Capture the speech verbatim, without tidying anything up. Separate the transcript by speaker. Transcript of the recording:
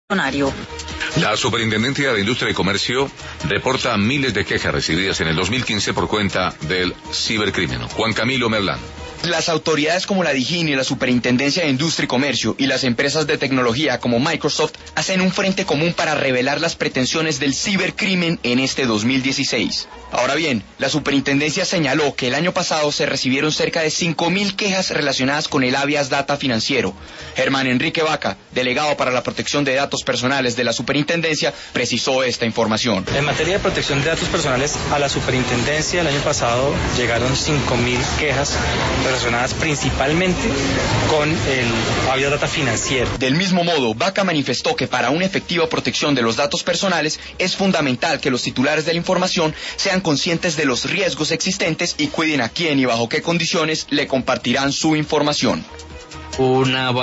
Speaker 1: La Superintendencia de Industria y Comercio reporta miles de quejas recibidas en el dos mil quince por cuenta del cibercrimen. Juan Camilo Merlán.
Speaker 2: Las autoridades como la DIGIN y la Superintendencia de Industria y Comercio y las empresas de tecnología como Microsoft hacen un frente común para revelar las pretensiones del cibercrimen en este dos mil dieciséis. Ahora bien, la Superintendencia señaló que el año pasado se recibieron cerca de cinco mil quejas relacionadas con el habeas data financiero. Germán Enrique Vaca, delegado para la protección de datos personales de la Superintendencia, precisó esta información.
Speaker 3: En materia de protección de datos personales, a la Superintendencia el año pasado llegaron cinco mil quejas relacionadas principalmente con el habeas data financiero.
Speaker 2: Del mismo modo, Vaca manifestó que para una efectiva protección de los datos personales es fundamental que los titulares de la información sean conscientes de los riesgos existentes y cuiden a quién y bajo qué condiciones le compartirán su información.
Speaker 4: Una